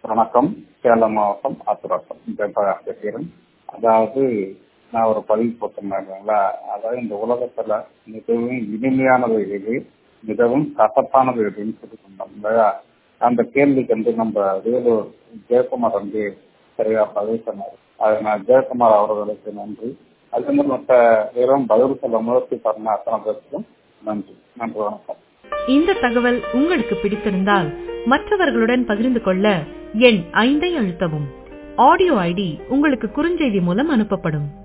வணக்கம். சேலம் மாவட்டம் ஆத்துராட்டம் ஜெயபிரகாஷ் பேசுகிறேன். அதாவது நான் ஒரு பதிவு போட்டிருந்தேங்களா, அதாவது இந்த உலகத்துல மிகவும் இனிமையானது எது, மிகவும் கசப்பானது எதுன்னு சொல்லி சொன்னோம் இல்லையா. அந்த கேள்விக்கு நம்ம வேலூர் ஜெயக்குமார் சரியா பதிவு சொன்னார். அது நான் ஜெயக்குமார் அவர்களுக்கு நன்றி. அதே மாதிரி மற்ற வெறும் பதில் சொல்ல முயற்சி பண்ண அத்தனை பேருக்கும் நன்றி. நன்றி, வணக்கம். இந்த தகவல் உங்களுக்கு பிடித்திருந்தால் மற்றவர்களுடன் பகிர்ந்து கொள்ள எண் 5 அழுத்தவும். ஆடியோ ஐடி உங்களுக்கு குறுஞ்செய்தி மூலம் அனுப்பப்படும்.